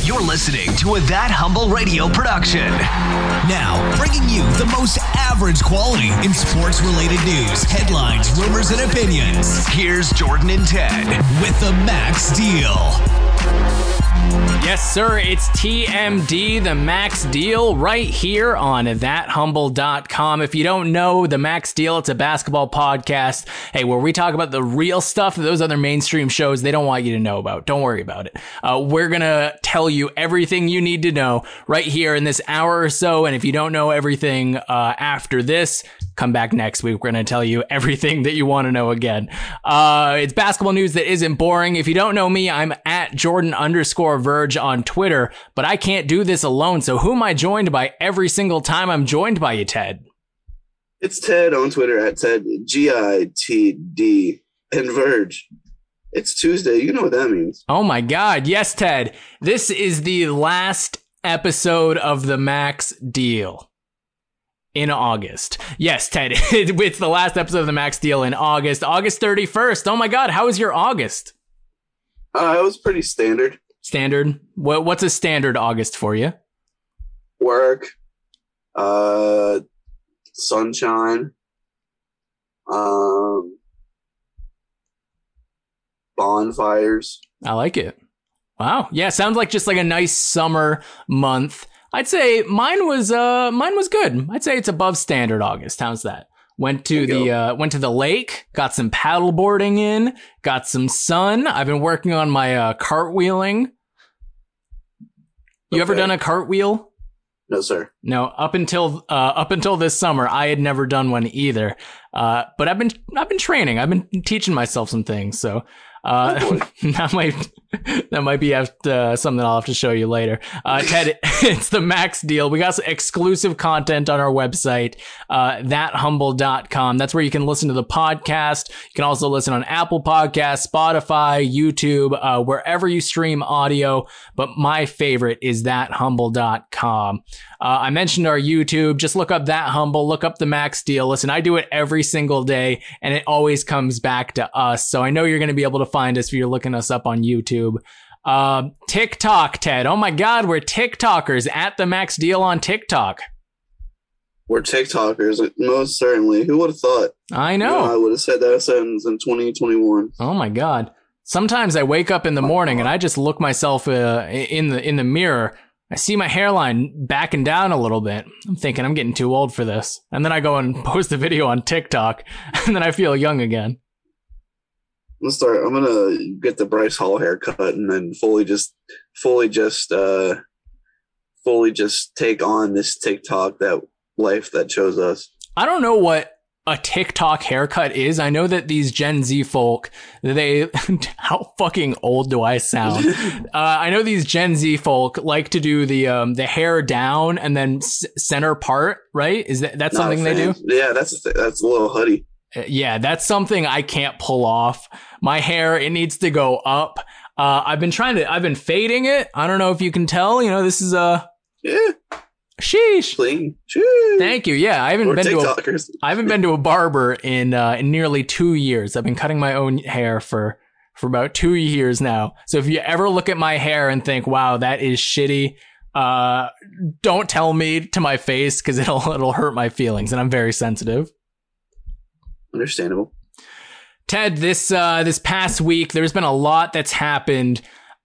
You're listening to a That Humble Radio production. Now, bringing you the most average quality in sports-related news, headlines, rumors, and opinions. Here's Jordan and Ted with the Max Deal. Yes, sir. It's TMD, the Max Deal, right here on thathumble.com. If you don't know the Max Deal, it's a basketball podcast. Hey, where we talk about the real stuff that those other mainstream shows, they don't want you to know about. Don't worry about it. We're going to tell you everything you need to know right here in this hour or so. And if you don't know everything after this, come back next week. We're going to tell you everything that you want to know again. It's basketball news that isn't boring. If you don't know me, I'm at Jordan_Verge on Twitter, but I can't do this alone. So who am I joined by every single time I'm joined by you, Ted? It's Ted on Twitter at Ted, GITD, and Verge. It's Tuesday. You know what that means. Oh my God. Yes, Ted. This is the last episode of the Max Deal. In August. Yes, Ted, it's the last episode of the Max Deal in August. August 31st. Oh my God, how was your August? It was pretty standard. Standard? What's a standard August for you? Work, sunshine, bonfires. I like it. Wow. Yeah, sounds like just like a nice summer month. I'd say mine was good. I'd say it's above standard August. How's that? Went to the lake, got some paddleboarding in, got some sun. I've been working on my cartwheeling. You ever done a cartwheel? No, sir. No, up until this summer, I had never done one either. But I've been training. I've been teaching myself some things. So that might be something I'll have to show you later. Ted, it's the Max Deal. We got some exclusive content on our website, thathumble.com. That's where you can listen to the podcast. You can also listen on Apple Podcasts, Spotify, YouTube, wherever you stream audio. But my favorite is thathumble.com. I mentioned our YouTube. Just look up That Humble, look up the Max Deal. Listen, I do it every single day, and it always comes back to us. So I know you're going to be able to find us if you're looking us up on YouTube. TikTok, Ted. Oh my God, we're TikTokers at the Max Deal on TikTok. We're TikTokers, most certainly. Who would have thought? I know. I would have said that sentence in 2021. Oh my God. Sometimes I wake up in the morning and I just look myself in the mirror. I see my hairline backing down a little bit. I'm thinking I'm getting too old for this. And then I go and post the video on TikTok, and then I feel young again. I'm gonna get the Bryce Hall haircut and then fully just take on this TikTok, that life that chose us. I don't know what a TikTok haircut is. I know that these Gen Z folk, how fucking old do I sound? I know these Gen Z folk like to do the hair down and then center part, right? Is that something they do? Yeah, that's a little hoodie. Yeah, that's something I can't pull off. My hair, it needs to go up. I've been fading it. I don't know if you can tell, this is yeah. Sheesh. Clean. Sheesh. Thank you. Yeah, I haven't been to a barber in nearly 2 years. I've been cutting my own hair for about 2 years now. So if you ever look at my hair and think, "Wow, that is shitty," don't tell me to my face, because it'll hurt my feelings, and I'm very sensitive. Understandable. Ted, this past week, there's been a lot that's happened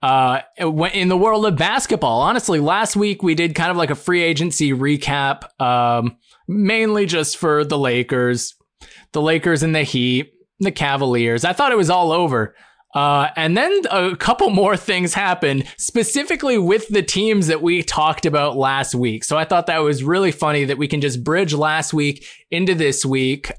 in the world of basketball. Honestly, last week we did kind of like a free agency recap, mainly just for the Lakers and the Heat, the Cavaliers. I thought it was all over. And then a couple more things happened, specifically with the teams that we talked about last week. So I thought that was really funny that we can just bridge last week into this week.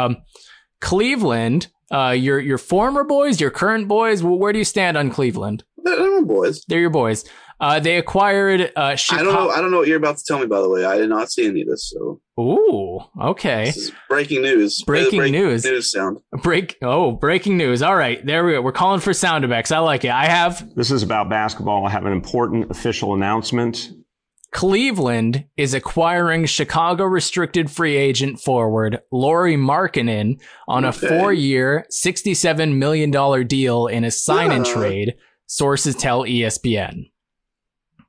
Cleveland, your former boys, your current boys, where do you stand on Cleveland? They're my boys. They're your boys. They acquired Chicago. I don't know what you're about to tell me, by the way. I did not see any of this. So. Ooh, okay. This is breaking news. Breaking news. News sound. Breaking news. All right, there we go. We're calling for sound effects. I like it. This is about basketball. I have an important official announcement. Cleveland is acquiring Chicago restricted free agent forward Lauri Markkanen on a 4-year, $67 million deal in a sign-and-trade, sources tell ESPN.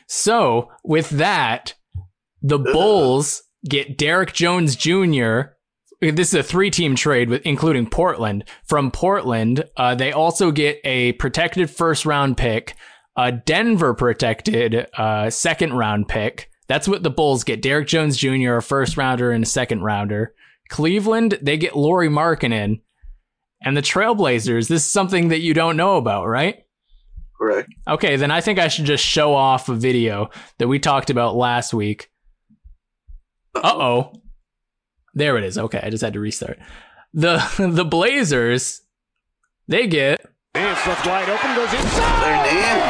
So with that, the Bulls get Derek Jones Jr. This is a 3-team trade, including Portland. From Portland, they also get a protected first-round pick, a Denver protected second-round pick. That's what the Bulls get. Derek Jones Jr., a first-rounder and a second-rounder. Cleveland, they get Lauri Markkanen. And the Trailblazers, this is something that you don't know about, right? Correct. Okay, then I think I should just show off a video that we talked about last week. Uh-oh. There it is. Okay, I just had to restart. The Blazers, they get... Nance left wide open, goes inside. They're Nance.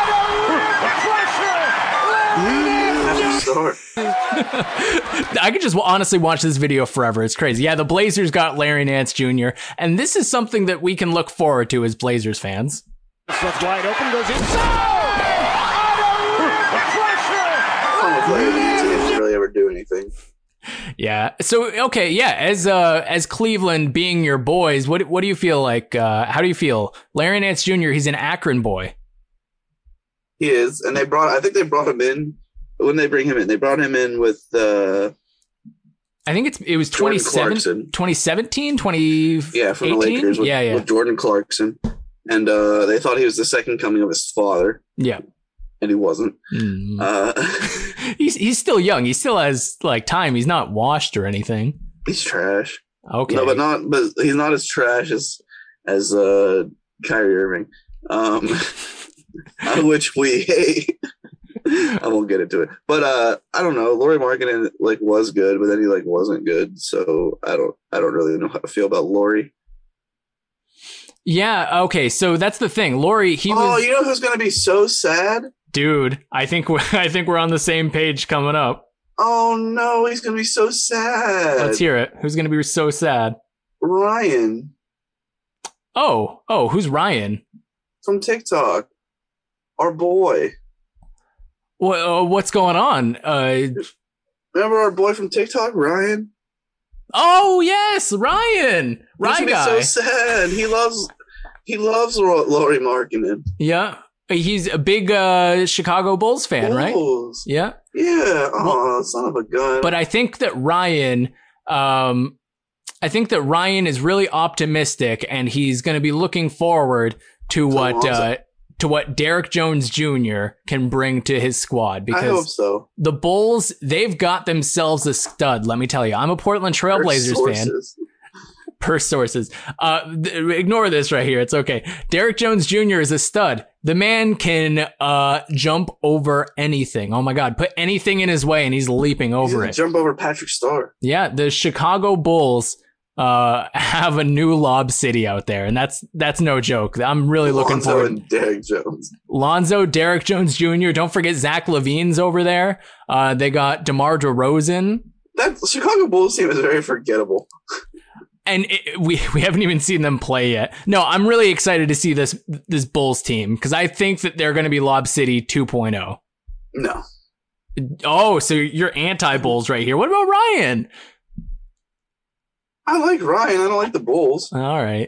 I could just honestly watch this video forever. It's crazy. Yeah, the Blazers got Larry Nance Jr., and this is something that we can look forward to as Blazers fans. Left wide open, goes inside. Larry Nance didn't really ever do anything. Yeah. So, okay. Yeah. As Cleveland being your boys, what do you feel like? How do you feel? Larry Nance Jr., he's an Akron boy. He is. And I think they brought him in. When they bring him in, they brought him in with I think it was 2017, 2018? Yeah, from the Lakers with Jordan Clarkson. And they thought he was the second coming of his father. Yeah. And he wasn't. He's still young. He still has like time. He's not washed or anything. He's trash. Okay. No, but he's not as trash as Kyrie Irving. Which we hate. I won't get into it. But I don't know. Lauri Markkanen was good, but then he wasn't good. So I don't really know how to feel about Lauri. Yeah, okay. So that's the thing. Lauri, you know who's going to be so sad? Dude, I think we're on the same page coming up. Oh no, he's going to be so sad. Let's hear it. Who's going to be so sad? Ryan. Oh, who's Ryan? From TikTok. Our boy. What's going on? Remember our boy from TikTok, Ryan? Oh yes, Ryan. Ryan guy. So sad. He loves Lauri Markkanen. Yeah, he's a big Chicago Bulls fan, Bulls. right? Yeah. Yeah. Oh, son of a gun. But I think that Ryan, is really optimistic, and he's going to be looking forward to what Derek Jones Jr. can bring to his squad, because I hope so. The Bulls, they've got themselves a stud, let me tell you. I'm a Portland Trailblazers fan. Per sources. Ignore this right here. It's okay. Derek Jones Jr. is a stud. The man can jump over anything. Oh my God. Put anything in his way and he's leaping over it. Jump over Patrick Starr. Yeah, the Chicago Bulls have a new Lob City out there, and that's no joke. I'm really looking forward. And Derek Jones. Lonzo, Derek Jones Jr. Don't forget Zach LaVine's over there. They got DeMar DeRozan. That Chicago Bulls team is very forgettable. And we haven't even seen them play yet. No, I'm really excited to see this Bulls team, because I think that they're going to be Lob City 2.0. No. Oh, so you're anti-Bulls right here. What about Ryan? I like Ryan. I don't like the Bulls. All right.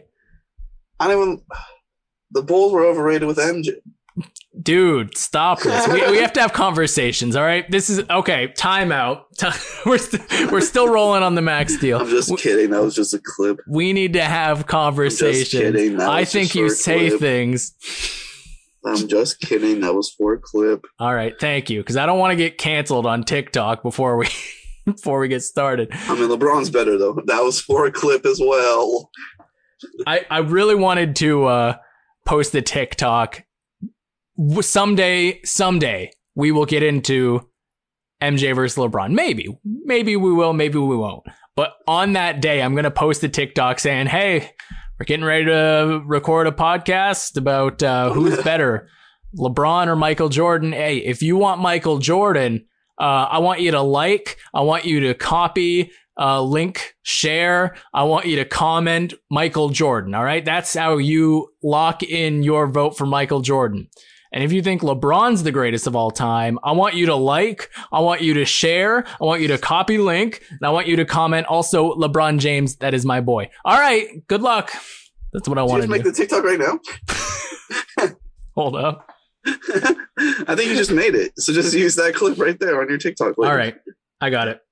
The Bulls were overrated with MJ. Dude, stop this. We have to have conversations, all right? This is okay. Timeout. We're still rolling on the Max deal. I'm just kidding. That was just a clip. We need to have conversations. I'm just kidding. I think you say things. I'm just kidding. That was for a clip. All right, thank you, because I don't want to get canceled on TikTok before we get started. I mean, LeBron's better though. That was for a clip as well. I really wanted to post a TikTok. Someday we will get into MJ versus LeBron. Maybe we will, maybe we won't. But on that day, I'm going to post a TikTok saying, hey, we're getting ready to record a podcast about who's better, LeBron or Michael Jordan. Hey, if you want Michael Jordan, I want you to I want you to copy, link, share. I want you to comment Michael Jordan. All right. That's how you lock in your vote for Michael Jordan. And if you think LeBron's the greatest of all time, I want you to I want you to share, I want you to copy link, and I want you to comment also LeBron James, that is my boy. All right, good luck. That's what I want to do. Make the TikTok right now? Hold up. I think you just made it. So just use that clip right there on your TikTok later. All right. I got it.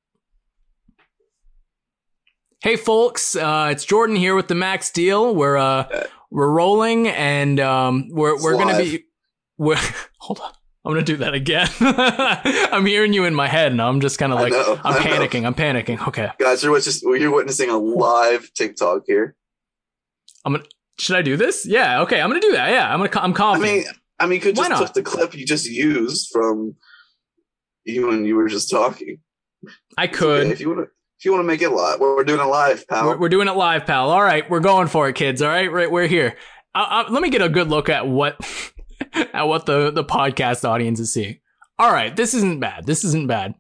Hey, folks. It's Jordan here with the Max Deal. We're rolling, and we're going to be... Hold on. I'm going to do that again. I'm hearing you in my head, and I'm just kind of like, I'm panicking. Okay. Guys, you're witnessing a live TikTok here. Should I do this? Yeah. Okay. I'm going to do that. Yeah. I'm confident. I mean, you could just took the clip you just used from you when you were just talking. I could. Okay. If you want to make it live, we're doing it live, pal. We're doing it live, pal. All right. We're going for it, kids. All right. We're here. Let me get a good look at what the podcast audience is seeing. All right. This isn't bad.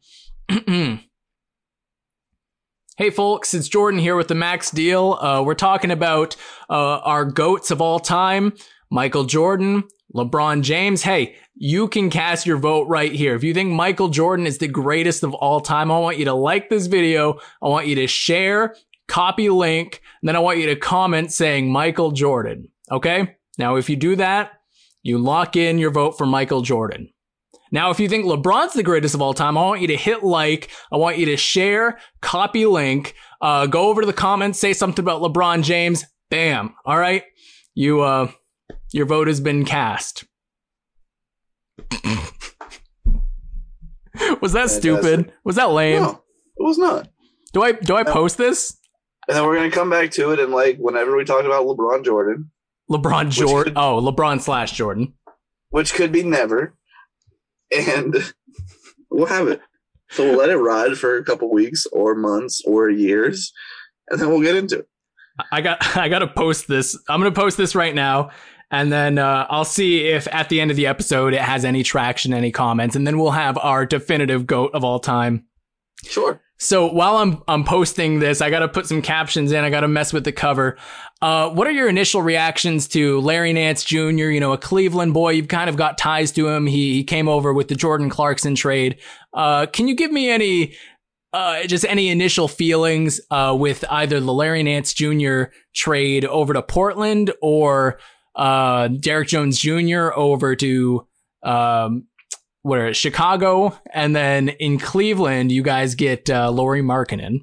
Hey, folks, it's Jordan here with the Max Deal. We're talking about our GOATs of all time, Michael Jordan, LeBron James. Hey, you can cast your vote right here. If you think Michael Jordan is the greatest of all time, I want you to like this video. I want you to share, copy link, and then I want you to comment saying Michael Jordan. Okay? Now, if you do that, you lock in your vote for Michael Jordan. Now, if you think LeBron's the greatest of all time, I want you to hit like, I want you to share, copy link, go over to the comments, say something about LeBron James. Bam. All right. Your vote has been cast. Was that stupid? Was that lame? No, it was not. Do I post this? And then we're going to come back to it. And like, whenever we talk about LeBron Jordan, LeBron/Jordan, which could be never. And we'll have it. So we'll let it ride for a couple weeks or months or years, and then we'll get into it. I got to post this. I'm going to post this right now, and then I'll see if at the end of the episode it has any traction, any comments, and then we'll have our definitive GOAT of all time. Sure. So while I'm posting this, I got to put some captions in. I got to mess with the cover. What are your initial reactions to Larry Nance Jr., a Cleveland boy? You've kind of got ties to him. He came over with the Jordan Clarkson trade. Can you give me any initial feelings with either the Larry Nance Jr. trade over to Portland or Derrick Jones Jr. over to Chicago, and then in Cleveland you guys get Lauri Markkanen?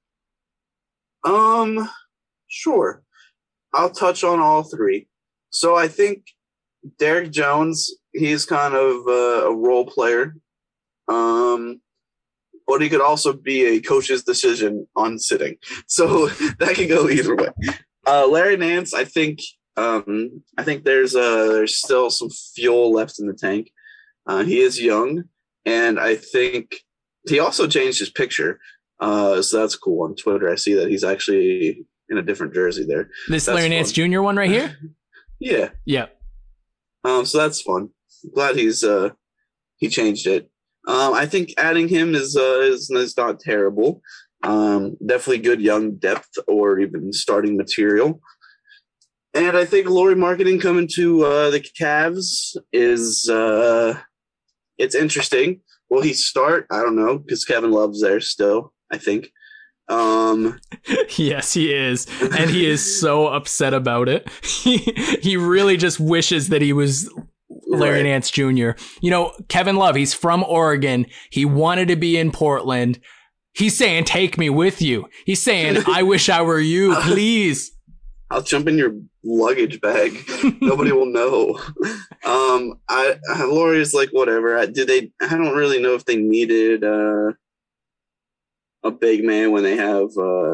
Sure. I'll touch on all three. So I think Derrick Jones, he's kind of a role player. But he could also be a coach's decision on sitting. So that could go either way. Larry Nance, I think there's still some fuel left in the tank. He is young, and I think he also changed his picture. So that's cool. On Twitter, I see that he's actually in a different jersey there. This Larry Nance Jr. one right here? Yeah. Yeah. So that's fun. I'm glad he changed it. I think adding him is not terrible. Definitely good young depth or even starting material. And I think Lauri Markkanen coming to the Cavs is it's interesting. Will he start? I don't know, because Kevin Love's there still, I think. Yes, he is. And he is so upset about it. He really just wishes that he was Larry Nance Jr. Kevin Love, he's from Oregon. He wanted to be in Portland. He's saying, take me with you. He's saying, I wish I were you, please. I'll jump in your luggage bag. Nobody will know. Lauri's like, whatever. I don't really know if they needed a big man when they have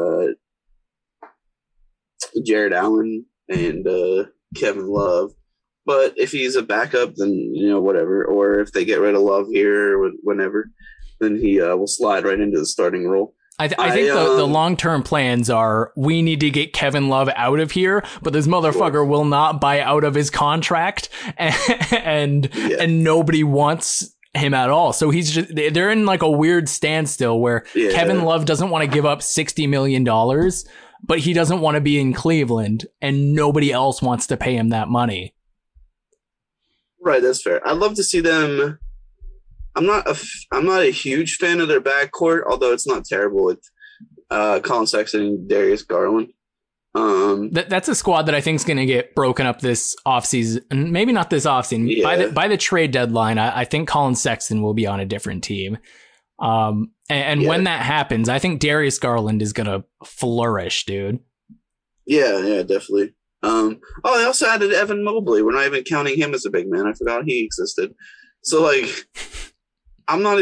Jared Allen and Kevin Love. But if he's a backup, then, whatever. Or if they get rid of Love here or whenever, then he will slide right into the starting role. I think the long-term plans are we need to get Kevin Love out of here, but this motherfucker will not buy out of his contract, and nobody wants him at all. So they're in like a weird standstill where Kevin Love doesn't want to give up $60 million, but he doesn't want to be in Cleveland, and nobody else wants to pay him that money. Right, that's fair. I'd love to see them. I'm not a huge fan of their backcourt, although it's not terrible with Colin Sexton and Darius Garland. That's a squad that I think is going to get broken up this offseason. Maybe not this offseason. Yeah. By the trade deadline, I think Colin Sexton will be on a different team. And when that happens, I think Darius Garland is going to flourish, dude. Yeah, definitely. They also added Evan Mobley. We're not even counting him as a big man. I forgot he existed. So, like, I don't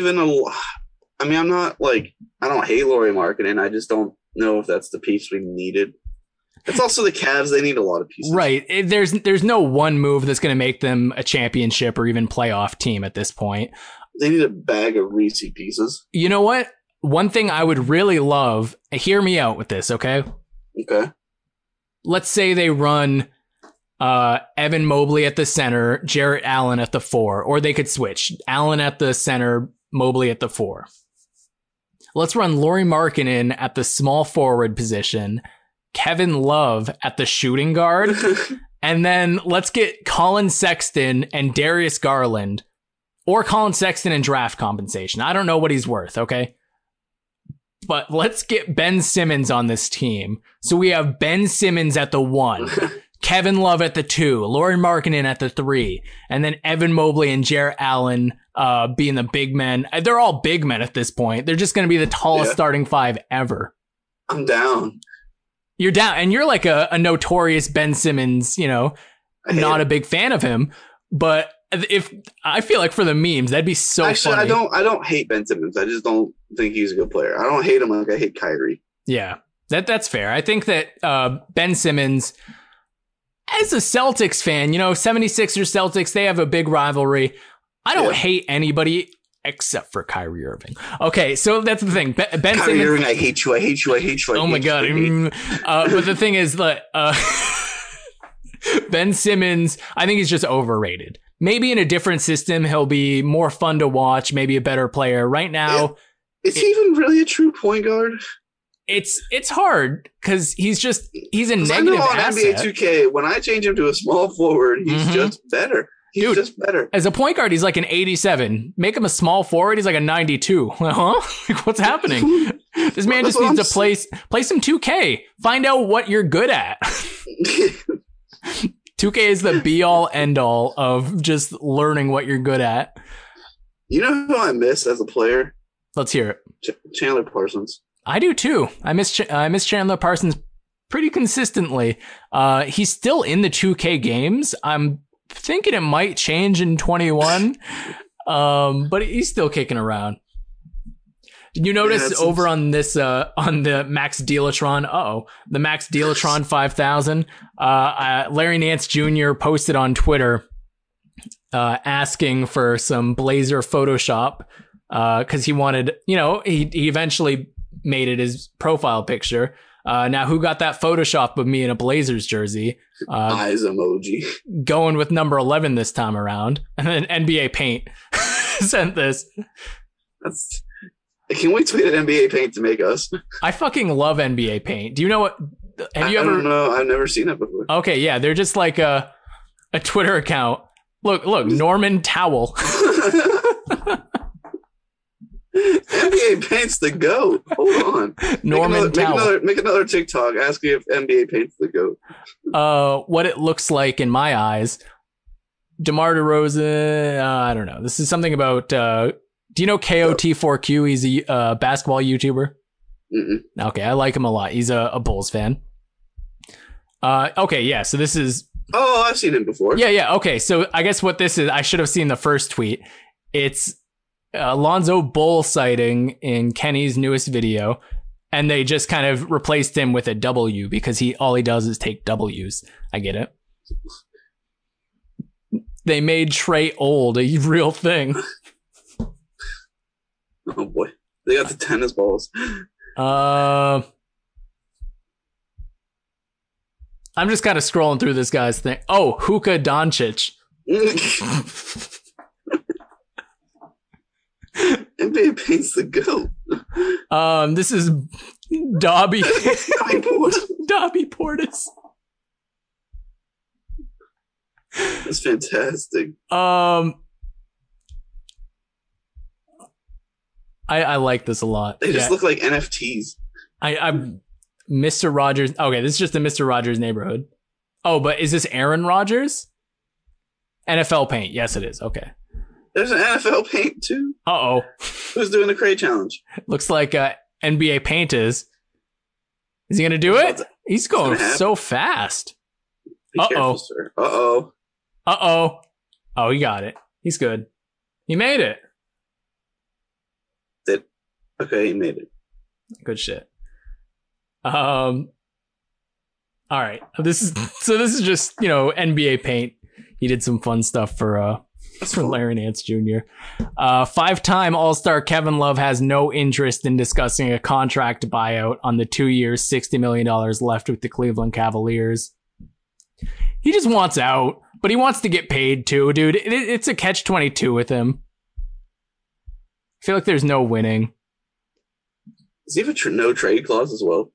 hate Lauri Markkanen. I just don't know if that's the piece we needed. It's also the Cavs. They need a lot of pieces. Right. There's no one move that's going to make them a championship or even playoff team at this point. They need a bag of Reese pieces. You know what? One thing I would really love, hear me out with this, okay? Okay. Let's say they run Evan Mobley at the center, Jarrett Allen at the 4, or they could switch. Allen at the center, Mobley at the 4. Let's run Lauri Markkanen at the small forward position, Kevin Love at the shooting guard, and then let's get Colin Sexton and Darius Garland, or Colin Sexton in draft compensation. I don't know what he's worth, okay? But let's get Ben Simmons on this team. So we have Ben Simmons at the 1, Kevin Love at the 2, Lauri Markkanen at the 3, and then Evan Mobley and Jarrett Allen being the big men. They're all big men at this point. They're just going to be the tallest starting 5 ever. I'm down. You're down, and you're like a notorious Ben Simmons, not a big fan of him. But if I feel like for the memes, that'd be so funny. I don't hate Ben Simmons. I just don't think he's a good player. I don't hate him like I hate Kyrie. Yeah, that's fair. I think that Ben Simmons, as a Celtics fan, 76ers Celtics, they have a big rivalry. I don't hate anybody except for Kyrie Irving. Okay, so that's the thing. Ben Kyrie Simmons, Irving, I hate you. Oh my God. But the thing is that Ben Simmons, I think he's just overrated. Maybe in a different system, he'll be more fun to watch, maybe a better player. Right now, is he even really a true point guard? It's hard because he's a negative I know on asset. NBA 2K, when I change him to a small forward, he's just better. He's just better. As a point guard, he's like an 87. Make him a small forward, he's like a 92. Huh? Like, what's happening? This man just needs to play some 2K. Find out what you're good at. 2K is the be-all, end-all of just learning what you're good at. You know who I miss as a player? Let's hear it. Chandler Parsons. I do too. I miss Chandler Parsons pretty consistently. He's still in the 2K games. I'm thinking it might change in 21, but he's still kicking around. Did you notice over on this on the Max Dealatron? The Max Dealatron 5000. Larry Nance Jr. posted on Twitter asking for some Blazer Photoshop because he wanted, he eventually made it his profile picture. Now, who got that Photoshop of me in a Blazers jersey? Eyes emoji. Going with number 11 this time around. And then NBA Paint sent this. Can we tweet at NBA Paint to make us? I fucking love NBA Paint. Do you know what? I don't know. I've never seen it before. Okay, yeah. They're just like a Twitter account. Look, Norman Towel. NBA Paint's the GOAT. Hold on. Norman Towel. Make another TikTok asking if NBA Paint's the GOAT. What it looks like in my eyes. DeMar DeRozan, I don't know. This is something about... do you know KOT4Q? He's a basketball YouTuber. Mm-mm. Okay, I like him a lot. He's a Bulls fan. Okay, yeah, so this is... Oh, I've seen him before. Yeah, okay. So I guess what this is, I should have seen the first tweet. It's Lonzo Ball sighting in Kenny's newest video, and they just kind of replaced him with a W because all he does is take W's. I get it. They made Trey Old a real thing. Oh boy, they got the tennis balls. I'm just kind of scrolling through this guy's thing. Oh, Luka Doncic. NBA Paint's the GOAT. This is Dobby. Dobby Portis. That's fantastic. I like this a lot. They just look like NFTs. I Mr. Rogers. Okay, this is just the Mr. Rogers neighborhood. Oh, but is this Aaron Rodgers? NFL Paint. Yes, it is. Okay. There's an NFL Paint too. Uh-oh. Who's doing the Cray Challenge? Looks like NBA Paint is. Is he going to do it? He's going so fast. Careful, sir. Uh-oh. Uh-oh. Oh, he got it. He's good. He made it. Okay, he made it. Good shit. All right. This is just, NBA Paint. He did some fun stuff for Larry Nance Jr. 5-time All-Star Kevin Love has no interest in discussing a contract buyout on the 2 years, $60 million left with the Cleveland Cavaliers. He just wants out, but he wants to get paid too, dude. It's a catch-22 with him. I feel like there's no winning. Does he have a no trade clause as well?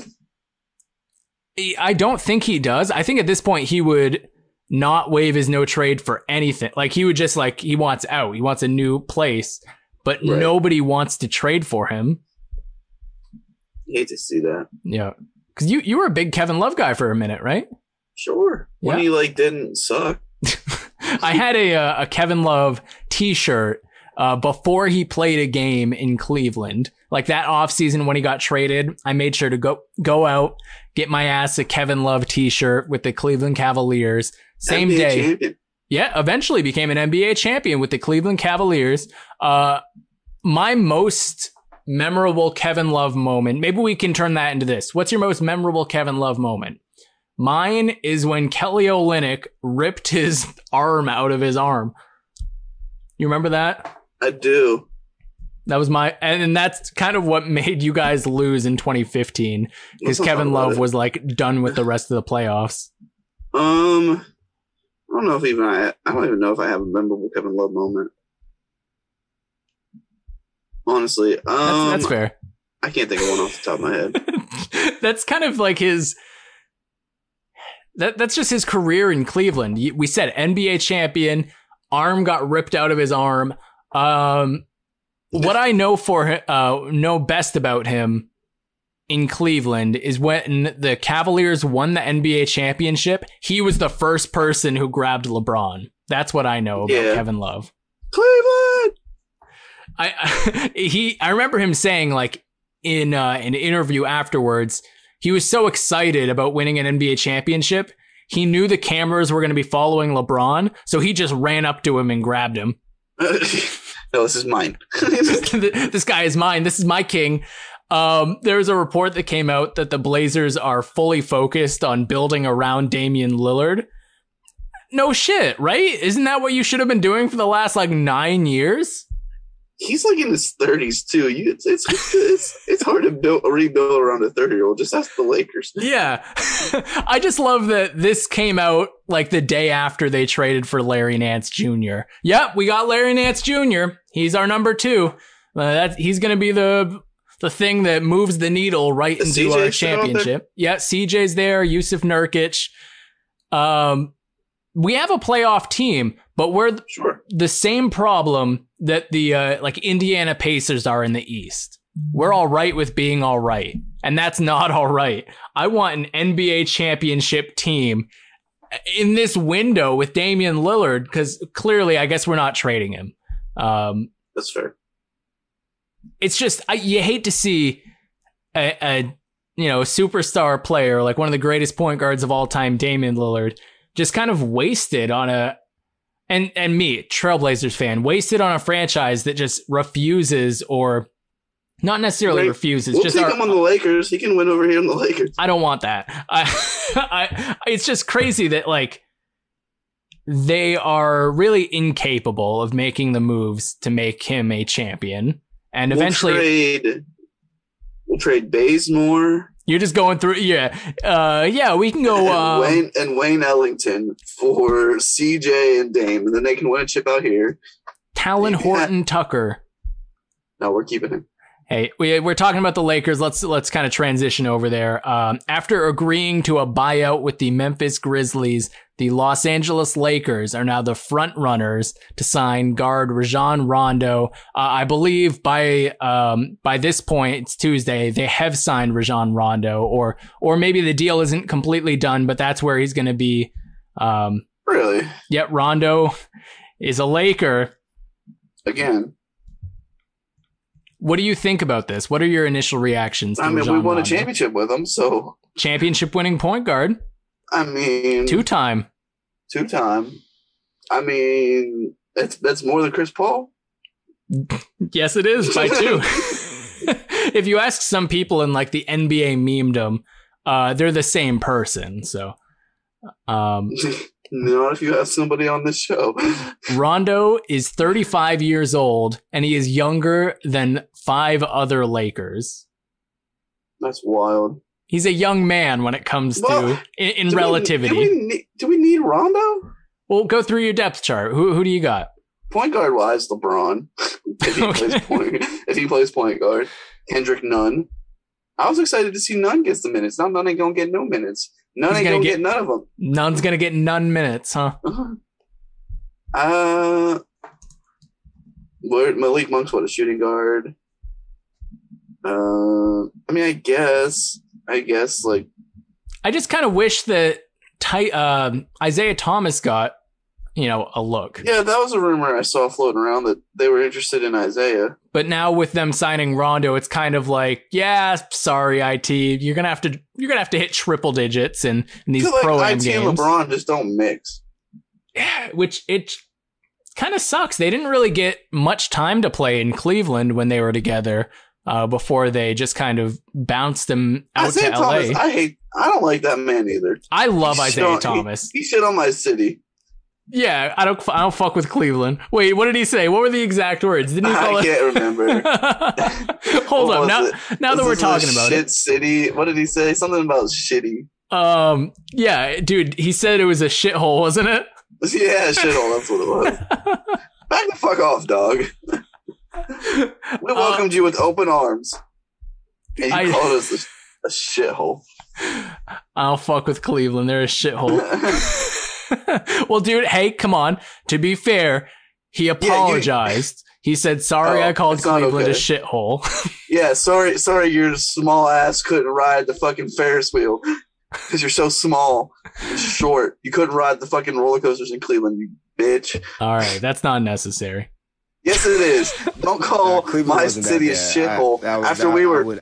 I don't think he does. I think at this point he would not waive his no trade for anything. Like he would just he wants out. He wants a new place, but nobody wants to trade for him. I hate to see that. Yeah. Because you were a big Kevin Love guy for a minute, right? Sure. When he didn't suck. I had a Kevin Love t-shirt before he played a game in Cleveland. Like that offseason when he got traded, I made sure to go out, get my ass a Kevin Love t-shirt with the Cleveland Cavaliers. Same NBA day. Champion. Yeah, eventually became an NBA champion with the Cleveland Cavaliers. My most memorable Kevin Love moment, maybe we can turn that into this. What's your most memorable Kevin Love moment? Mine is when Kelly Olynyk ripped his arm out of his arm. You remember that? I do. That was and that's kind of what made you guys lose in 2015 because Kevin Love was done with the rest of the playoffs. I don't know if I don't even know if I have a memorable Kevin Love moment. Honestly, that's fair. I can't think of one off the top of my head. That's kind of like his. That's just his career in Cleveland. We said NBA champion, arm got ripped out of his arm. What I know best about him in Cleveland is when the Cavaliers won the NBA championship, he was the first person who grabbed LeBron. That's what I know about Kevin Love. Cleveland. I remember him saying in an interview afterwards, he was so excited about winning an NBA championship. He knew the cameras were going to be following LeBron, so he just ran up to him and grabbed him. No, this is mine. This guy is mine. This is my king. There's a report that came out that the Blazers are fully focused on building around Damian Lillard. No shit, right? Isn't that what you should have been doing for the last 9 years? He's in his 30s too. It's hard to rebuild around a 30-year-old. Just ask the Lakers. Yeah. I just love that this came out the day after they traded for Larry Nance Jr. Yep, we got Larry Nance Jr. He's our number 2. He's going to be the thing that moves the needle right into CJ's our championship. Yeah, CJ's there, Yusuf Nurkic. We have a playoff team, but we're the same problem that the Indiana Pacers are in the East. We're all right with being all right, and that's not all right. I want an NBA championship team in this window with Damian Lillard because clearly, I guess we're not trading him. That's fair. It's just you hate to see a superstar player like one of the greatest point guards of all time, Damian Lillard, just kind of wasted on and me, Trailblazers fan, wasted on a franchise that just refuses or not necessarily refuses. We'll take him on the Lakers. He can win over here on the Lakers. I don't want that. It's just crazy that they are really incapable of making the moves to make him a champion. And eventually we'll trade Bazemore. You're just going through, we can go. Wayne Ellington for CJ and Dame, and then they can win a chip out here. Talon Horton Tucker. No, we're keeping him. Hey, we're talking about the Lakers. Let's kind of transition over there. After agreeing to a buyout with the Memphis Grizzlies, the Los Angeles Lakers are now the front runners to sign guard Rajon Rondo. I believe by this point, it's Tuesday, they have signed Rajon Rondo, or maybe the deal isn't completely done, but that's where he's going to be. Really? Yep, Rondo is a Laker. Again. What do you think about this? What are your initial reactions to Rajon we won Rondo? a championship with him, so... Championship winning point guard. I mean... Two-time. I mean, that's more than Chris Paul. Yes, it is, by 2. If you ask some people in like the NBA memedom, they're the same person, so... Not if you have somebody on this show. Rondo is 35 years old, and he is younger than 5 other Lakers. That's wild. He's a young man when it comes to in relativity. Do we need Rondo? Well, go through your depth chart. Who do you got? Point guard wise, LeBron. If he plays point guard, Kendrick Nunn. I was excited to see Nunn get the minutes. Now Nunn ain't gonna get no minutes. Nunn ain't gonna get none of them. Nunn's gonna get none minutes, huh? Malik Monk's a shooting guard. I mean, I guess like I just kind of wish that Isaiah Thomas got, a look. Yeah, that was a rumor I saw floating around that they were interested in Isaiah. But now with them signing Rondo, it's kind of like, yeah, sorry, IT, you're gonna have to hit triple digits in these pro-am games. IT and LeBron just don't mix. Yeah, which it kind of sucks. They didn't really get much time to play in Cleveland when they were together before they just kind of bounced them out Isaiah to LA. Thomas, I don't like that man either. I love Isaiah Thomas. He shit on my city. Yeah, I don't fuck with Cleveland. Wait, what did he say? What were the exact words? Didn't he call I can't remember. Hold on. Now that we're talking about shit city. What did he say? Something about shitty. Yeah, dude, he said it was a shithole, wasn't it? Yeah, shithole, that's what it was. Back the fuck off, dog. We welcomed you with open arms. And you called us a shithole. I don't fuck with Cleveland. They're a shithole. Well, dude, hey, come on. To be fair, he apologized. He said, sorry, I called Cleveland a shithole. Yeah, sorry, your small ass couldn't ride the fucking Ferris wheel because you're so small and short. You couldn't ride the fucking roller coasters in Cleveland, you bitch. All right, that's not necessary. Yes, it is. Don't call my city a shithole after we were...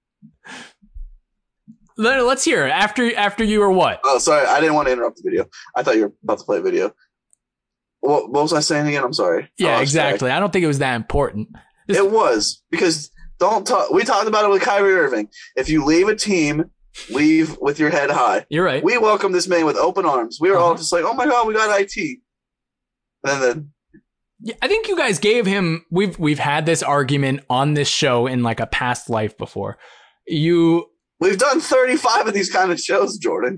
Let's hear it. After you were what? Oh, sorry. I didn't want to interrupt the video. I thought you were about to play a video. What was I saying again? I'm sorry. Yeah, exactly. I don't think it was that important. It was, because we talked about it with Kyrie Irving. If you leave a team, leave with your head high. You're right. We welcomed this man with open arms. We were all just like, oh my God, we got IT. And then... Yeah, I think you guys gave him... We've had this argument on this show in like a past life before. We've done 35 of these kind of shows, Jordan.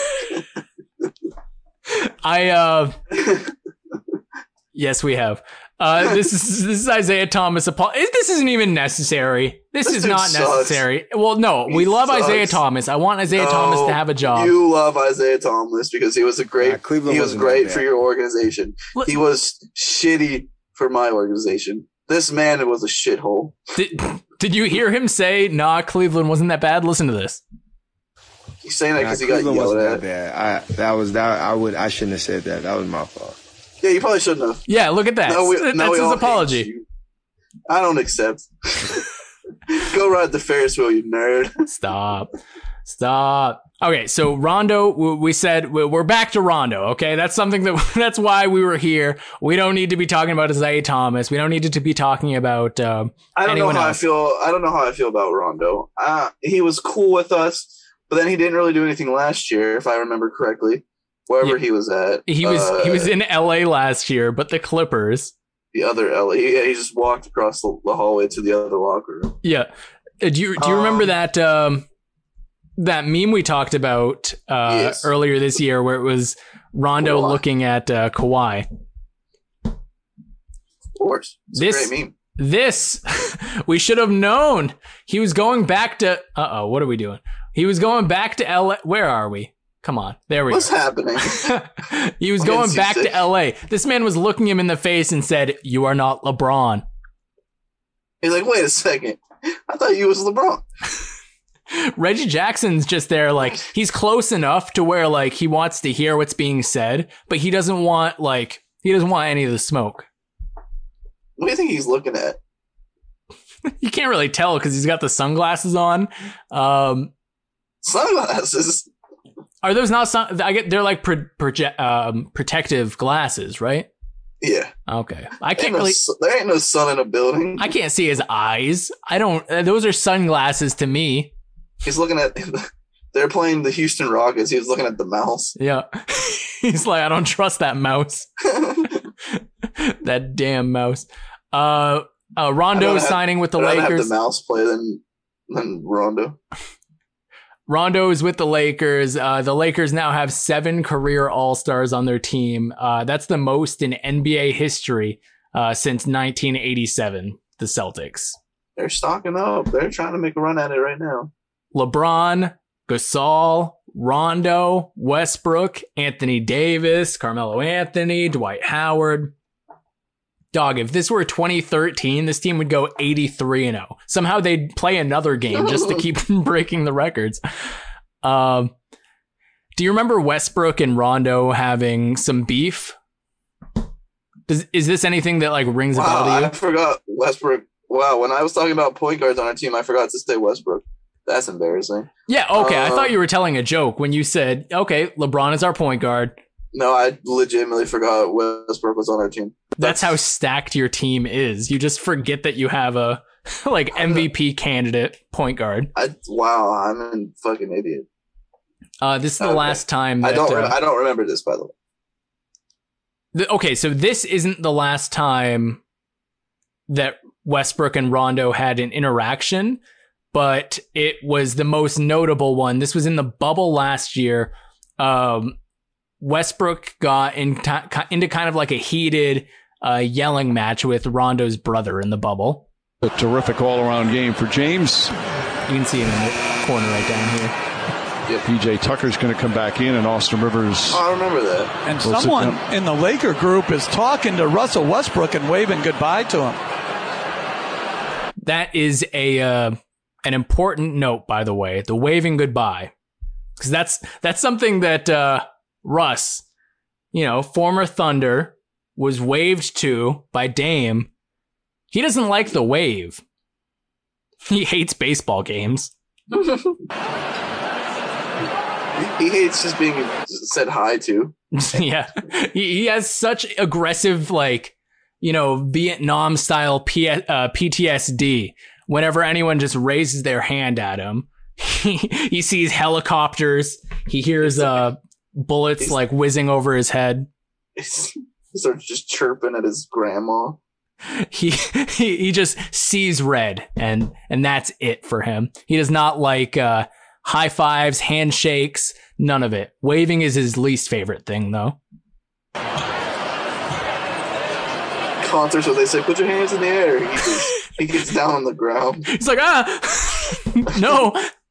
Yes, we have. This is Isaiah Thomas. This isn't even necessary. This is not necessary. Well, no, we love Isaiah Thomas. I want Isaiah Thomas to have a job. You love Isaiah Thomas because he was he was great for your organization. He was shitty for my organization. This man was a shithole. Did you hear him say, nah, Cleveland wasn't that bad? Listen to this. He's saying that because he got yelled at. I shouldn't have said that. That was my fault. Yeah, you probably shouldn't have. Yeah, look at that. That's his apology. I don't accept. Go ride the Ferris wheel, you nerd. Stop. Okay, so Rondo, we said we're back to Rondo. Okay, that's that's why we were here. We don't need to be talking about Isaiah Thomas. We don't need to be talking about I don't know how I feel about Rondo. He was cool with us, but then he didn't really do anything last year, if I remember correctly. Wherever he was at, he was in LA last year, but the Clippers, the other LA. Yeah, he just walked across the hallway to the other locker room. Yeah, do you remember that? That meme we talked about earlier this year where it was Rondo looking at Kawhi. Of course. It's a great meme. This, we should have known. He was going back to... what are we doing? He was going back to LA. Where are we? Come on. There we What's go. happening? He was going back to LA. This man was looking him in the face and said, "You are not LeBron." He's like, wait a second. I thought you was LeBron. Reggie Jackson's just there, like, he's close enough to where, like, he wants to hear what's being said, but he doesn't want any of the smoke. What do you think he's looking at? You can't really tell because he's got the sunglasses on. Sunglasses? Are those not they're like protective glasses, right? Yeah. Okay. I can't really. There ain't no sun in a building. I can't see his eyes. I don't. Those are sunglasses to me. He's looking at. They're playing the Houston Rockets. He was looking at the mouse. Yeah. He's like, I don't trust that mouse. That damn mouse. Rondo is signing with the Lakers. I'd rather have the mouse play than Rondo. Rondo is with the Lakers. The Lakers now have 7 career All-Stars on their team. That's the most in NBA history since 1987, the Celtics. They're stocking up. They're trying to make a run at it right now. LeBron, Gasol, Rondo, Westbrook, Anthony Davis, Carmelo Anthony, Dwight Howard. Dog, if this were 2013, this team would go 83-0. Somehow they'd play another game just to keep breaking the records. Do you remember Westbrook and Rondo having some beef? Is this anything that like rings a bell to you? I forgot Westbrook. Wow, when I was talking about point guards on our team, I forgot to say Westbrook. That's embarrassing. Yeah, okay. I thought you were telling a joke when you said, okay, LeBron is our point guard. No, I legitimately forgot Westbrook was on our team. That's how stacked your team is. You just forget that you have a like MVP candidate point guard. Wow, I'm a fucking idiot. This is the last time that, I don't remember this, by the way. Okay, so this isn't the last time that Westbrook and Rondo had an interaction, but it was the most notable one. This was in the bubble last year. Westbrook got into kind of like a heated yelling match with Rondo's brother in the bubble. A terrific all-around game for James. You can see it in the corner right down here. Yep. PJ Tucker's going to come back in, and Austin Rivers. Oh, I remember that. And someone in the Laker group is talking to Russell Westbrook and waving goodbye to him. That is an important note, by the way, the waving goodbye, because that's something that Russ, former Thunder, was waved to by Dame. He doesn't like the wave. He hates baseball games. He hates just being said hi to. Yeah. He has such aggressive, Vietnam style PTSD. Whenever anyone just raises their hand at him, he sees helicopters. He hears bullets whizzing over his head. He starts just chirping at his grandma. He just sees red, and that's it for him. He does not like high fives, handshakes, none of it. Waving is his least favorite thing, though. Concerts where they say, "Put your hands in the air." He gets down on the ground. He's like, no.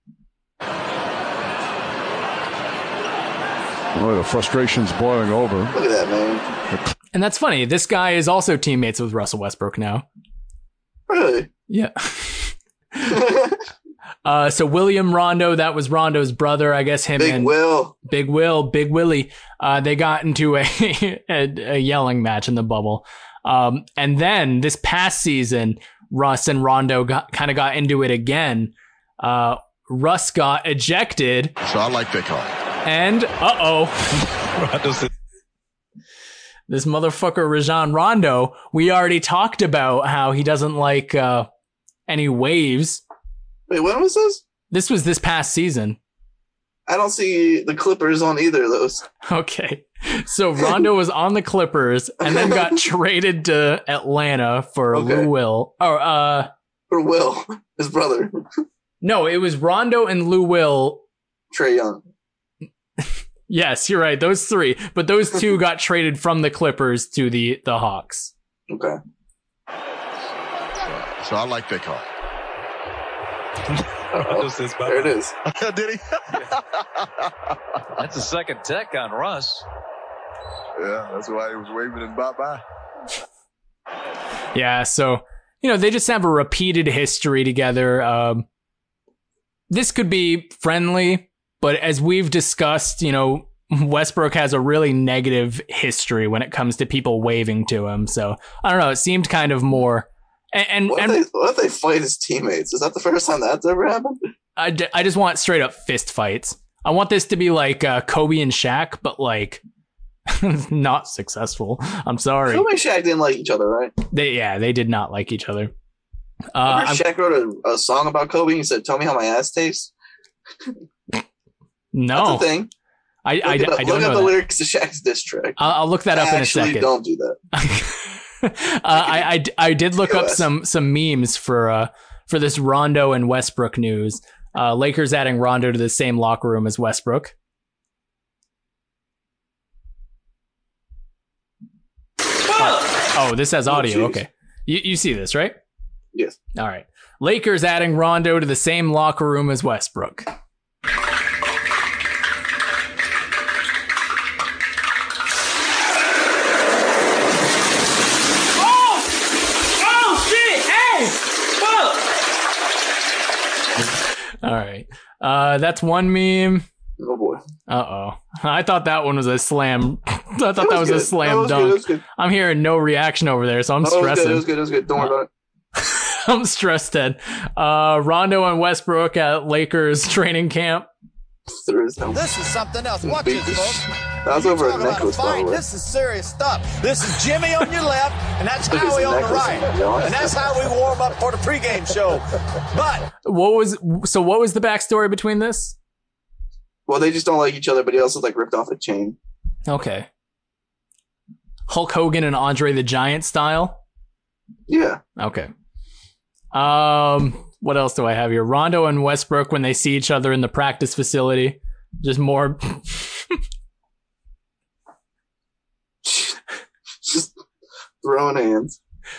Boy, the frustration's boiling over. Look at that, man. And that's funny. This guy is also teammates with Russell Westbrook now. Really? Yeah. So William Rondo, that was Rondo's brother. I guess him and Big Willie. They got into a yelling match in the bubble. And then this past season, Russ and Rondo kind of got into it again. Russ got ejected. So I like that call. And this motherfucker Rajon Rondo, we already talked about how he doesn't like any waves. Wait, when was this? This was this past season. I don't see the Clippers on either of those. Okay. So Rondo was on the Clippers and then got traded to Atlanta for Lou Will. For Will, his brother. No, it was Rondo and Lou Will. Trae Young. Yes, you're right. Those three. But those two got traded from the Clippers to the Hawks. Okay. So I like that call. There it is. Did he? That's a second tech on Russ. Yeah, that's why he was waving him bye-bye. Yeah, so, they just have a repeated history together. This could be friendly, but as we've discussed, Westbrook has a really negative history when it comes to people waving to him. So, I don't know, it seemed kind of more... What if they fight his teammates? Is that the first time that's ever happened? I just want straight up fist fights. I want this to be like Kobe and Shaq, but like not successful. I'm sorry. Kobe and Shaq didn't like each other, right? They did not like each other. Shaq wrote a song about Kobe and he said, "Tell me how my ass tastes." No. That's a thing. I don't know. Look at the lyrics to Shaq's diss track. I'll look that up in a second. Don't do that. I did look up some memes for this Rondo and Westbrook news. Lakers adding Rondo to the same locker room as Westbrook. Oh, this has audio. Okay. You see this, right? Yes. All right. Lakers adding Rondo to the same locker room as Westbrook. All right. That's one meme. Oh boy. Uh-oh. I thought that one was a slam. I thought that was a slam dunk. I'm hearing no reaction over there, so I'm stressing. It was good. Don't worry about it. I'm stressed, Ted. Rondo and Westbrook at Lakers training camp. This is something else. Watch this, folks. That was over a necklace, by the way. This is serious stuff. This is Jimmy on your left, and that's Howie on the right. And that's how we warm up for the pregame show. But what was the backstory between this? Well, they just don't like each other, but he also ripped off a chain. Okay. Hulk Hogan and Andre the Giant style? Yeah. Okay. What else do I have here? Rondo and Westbrook when they see each other in the practice facility. Just more. Just throwing hands.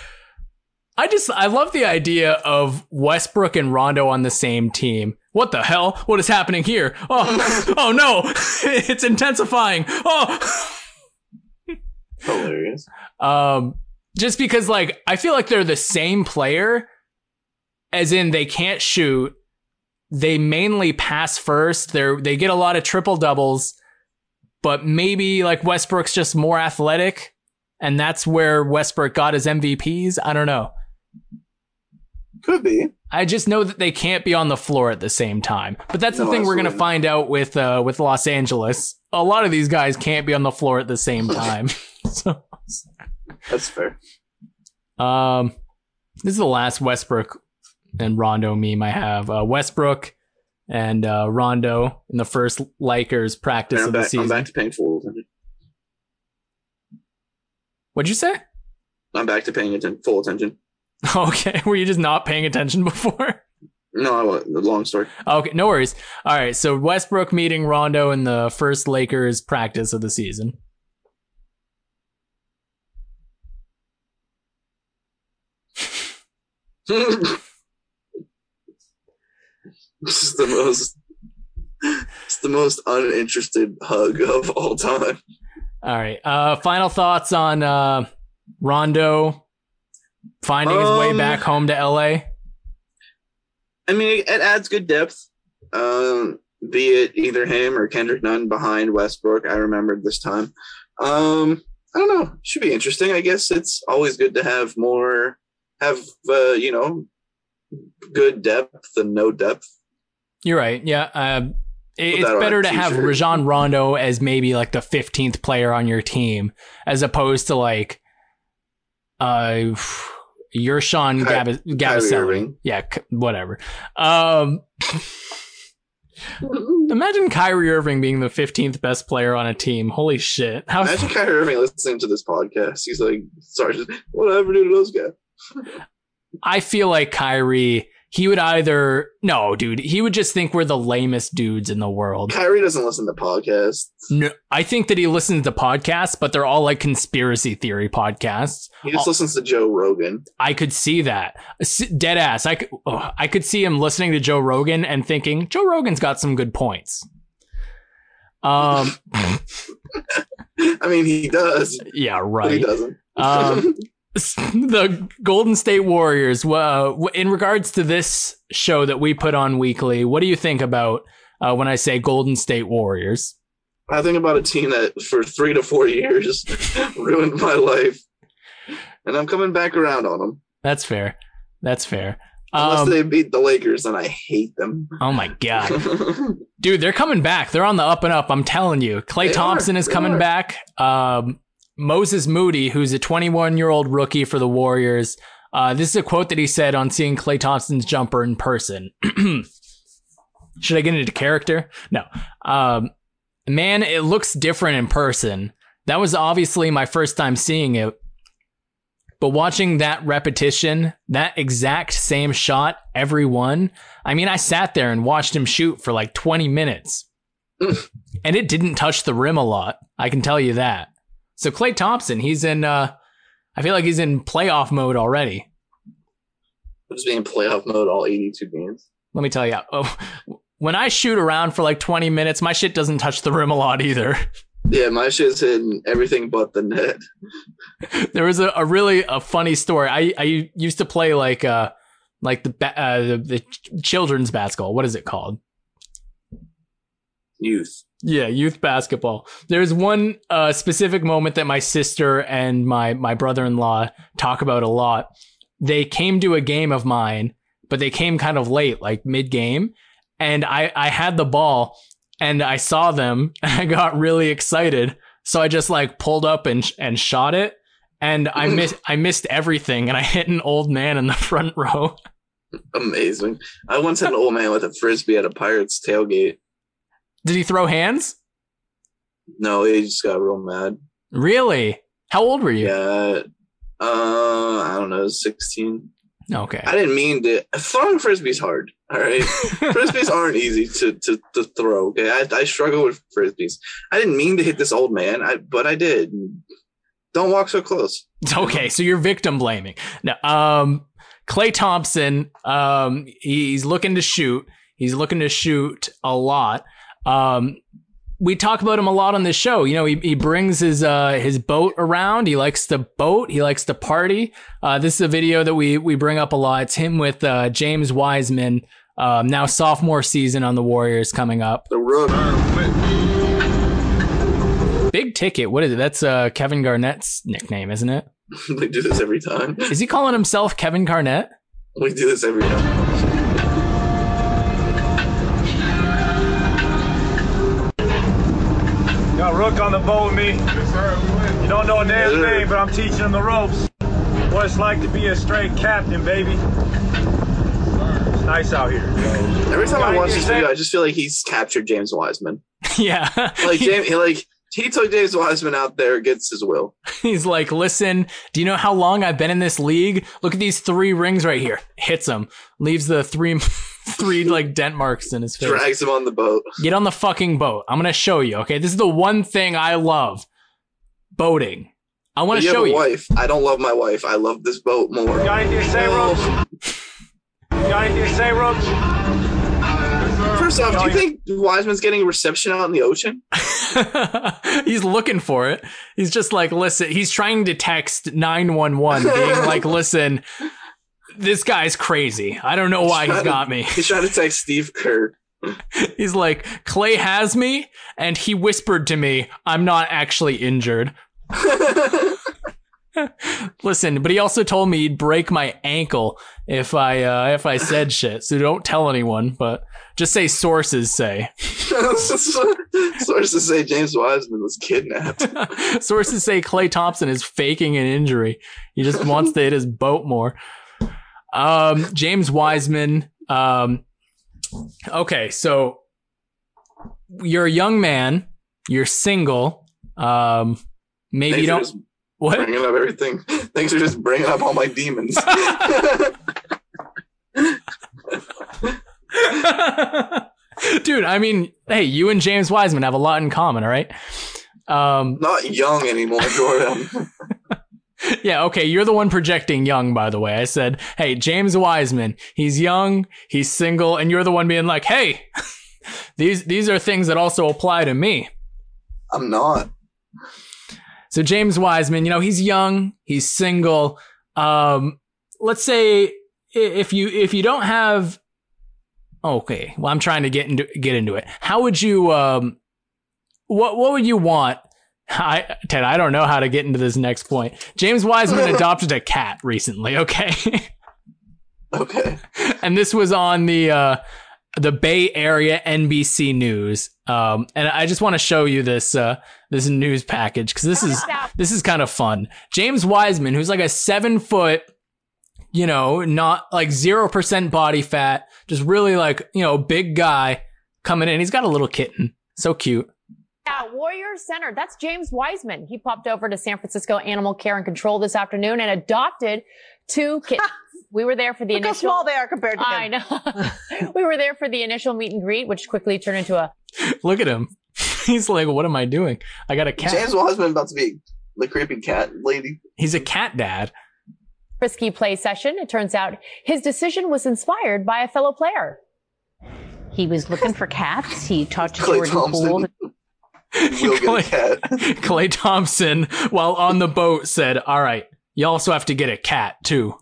I love the idea of Westbrook and Rondo on the same team. What the hell? What is happening here? Oh no! It's intensifying. Oh, hilarious. Just because, I feel like they're the same player, as in they can't shoot. They mainly pass first. They get a lot of triple doubles, but maybe Westbrook's just more athletic, and that's where Westbrook got his MVPs. I don't know. Could be. I just know that they can't be on the floor at the same time. But that's the thing we're going to find out with Los Angeles. A lot of these guys can't be on the floor at the same time. So that's fair. This is the last Westbrook and Rondo meme I have. Westbrook and Rondo in the first Lakers practice of the season. I'm back to paying full attention. What'd you say? I'm back to paying full attention. Okay, were you just not paying attention before? No, I wasn't. Long story. Okay, no worries. All right, so Westbrook meeting Rondo in the first Lakers practice of the season. It's the most uninterested hug of all time. All right. Final thoughts on Rondo finding his way back home to LA. I mean, it adds good depth. Be it either him or Kendrick Nunn behind Westbrook. I remembered this time. I don't know. Should be interesting. I guess it's always good to have good depth than no depth. You're right. Yeah. It's better to have Rajon Rondo as maybe the 15th player on your team as opposed to Yershawn Gabaseli. Yeah, whatever. Imagine Kyrie Irving being the 15th best player on a team. Holy shit. Imagine Kyrie Irving listening to this podcast. He's like, sorry, whatever do to those guys. I feel like Kyrie, he would he would just think we're the lamest dudes in the world. Kyrie doesn't listen to podcasts. No, I think that he listens to podcasts, but they're all conspiracy theory podcasts. He just listens to Joe Rogan. I could see that. Dead ass. I could see him listening to Joe Rogan and thinking, Joe Rogan's got some good points. I mean, he does. Yeah, right. But he doesn't. The Golden State Warriors. In regards to this show that we put on weekly, what do you think about when I say Golden State Warriors? I think about a team that for 3 to 4 years ruined my life, and I'm coming back around on them. That's fair. Unless they beat the Lakers, then I hate them. Oh my God. Dude, they're coming back. They're on the up and up. I'm telling you. Klay Thompson is coming back. Moses Moody, who's a 21-year-old rookie for the Warriors. This is a quote that he said on seeing Klay Thompson's jumper in person. Should I get into character? No. Man, it looks different in person. That was obviously my first time seeing it. But watching that repetition, that exact same shot, every one, I mean, I sat there and watched him shoot for like 20 minutes. And it didn't touch the rim a lot. I can tell you that. So Klay Thompson, he's in, I feel like he's in playoff mode already. He's being playoff mode all 82 games. Let me tell you, when I shoot around for like 20 minutes, my shit doesn't touch the rim a lot either. Yeah, my shit's hitting everything but the net. There was a really funny story. I used to play like the children's basketball. What is it called? Youth. Yeah, youth basketball. There's one specific moment that my sister and my brother-in-law talk about a lot. They came to a game of mine, but they came kind of late, like mid-game. And I had the ball and I saw them and I got really excited. So I just like pulled up and shot it. And I missed everything and I hit an old man in the front row. Amazing. I once had an old man with a Frisbee at a Pirates tailgate. Did he throw hands? No, he just got real mad. Really? How old were you? Yeah. I don't know, 16. Okay. I didn't mean to. Throwing Frisbee's hard. All right. Frisbees aren't easy to throw. Okay. I struggle with Frisbees. I didn't mean to hit this old man, but I did. Don't walk so close. Okay. So you're victim blaming. No, Klay Thompson, he's looking to shoot. He's looking to shoot a lot. We talk about him a lot on this show. You know, he brings his boat around. He likes to boat. He likes to party. This is a video that we bring up a lot. It's him with James Wiseman, now sophomore season on the Warriors coming up. The Rook. Big Ticket. What is it? That's Kevin Garnett's nickname, isn't it? We do this every time. Is he calling himself Kevin Garnett? We do this every time. Got Rook on the boat with me. You don't know a damn thing, but I'm teaching him the ropes. What it's like to be a straight captain, baby. It's nice out here. Every time I watch this video, I just feel like he's captured James Wiseman. Yeah. He took James Wiseman out there against his will. He's like, listen, do you know how long I've been in this league? Look at these 3 rings right here. Hits him. Leaves the three like dent marks in his face. Drags him on the boat. Get on the fucking boat. I'm going to show you, okay? This is the one thing I love. Boating. I want to show you. Wife. I don't love my wife. I love this boat more. You got anything to say, Ropes? You got anything to say, Ropes? First off, do you think Wiseman's getting a reception out in the ocean? He's looking for it. He's just like, listen, he's trying to text 911 being like, listen, this guy's crazy. I don't know why he's got me. He's trying to text Steve Kerr. He's like, Klay has me, and he whispered to me, I'm not actually injured. Listen, but he also told me he'd break my ankle if I said shit. So don't tell anyone, but just say sources say. Sources say James Wiseman was kidnapped. Sources say Klay Thompson is faking an injury. He just wants to hit his boat more. James Wiseman. Okay, so you're a young man. You're single. Maybe you don't. What? Bringing up everything. Thanks for just bringing up all my demons. Dude, I mean, hey, you and James Wiseman have a lot in common, all right? Not young anymore, Jordan. Yeah, okay, you're the one projecting young, by the way. I said, hey, James Wiseman, he's young, he's single, and you're the one being like, hey, These are things that also apply to me. I'm not. So James Wiseman, he's young, he's single. Let's say if you don't have, okay, well, I'm trying to get into it. How would you, what would you want? Ted, I don't know how to get into this next point. James Wiseman adopted a cat recently. Okay. Okay. And this was on the Bay Area NBC News. And I just want to show you this news package because this is kind of fun. James Wiseman, who's like a 7 foot, not like 0% body fat, just really like, big guy coming in. He's got a little kitten. So cute. Yeah, Warrior Center. That's James Wiseman. He popped over to San Francisco Animal Care and Control this afternoon and adopted 2 kittens. We were there for the initial. Look how small they are compared to him. I know. We were there for the initial meet and greet, which quickly turned into a. Look at him. He's like, what am I doing? I got a cat. James Wiseman about to be the creepy cat lady. He's a cat dad. Risky play session. It turns out his decision was inspired by a fellow player. He was looking for cats. He talked to Jordan Poole. Klay Thompson, while on the boat, said, all right, you also have to get a cat, too.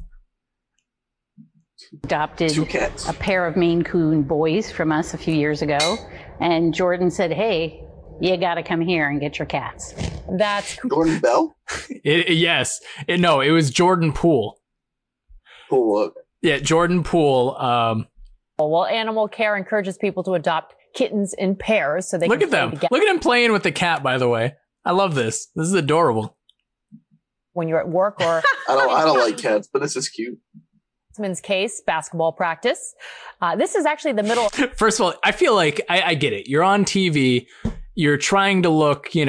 Adopted a pair of Maine Coon boys from us a few years ago. And Jordan said, hey, you got to come here and get your cats. That's Jordan Bell? Yes. It was Jordan Poole. Poole. Yeah, Jordan Poole. Well, Animal Care encourages people to adopt kittens in pairs so they look can at them. Together. Look at him playing with the cat, by the way. I love this. This is adorable. When you're at work or I don't like cats, but this is cute. Wiseman's case, basketball practice. This is actually the middle. First of all, I feel like I get it. You're on TV. You're trying to look, I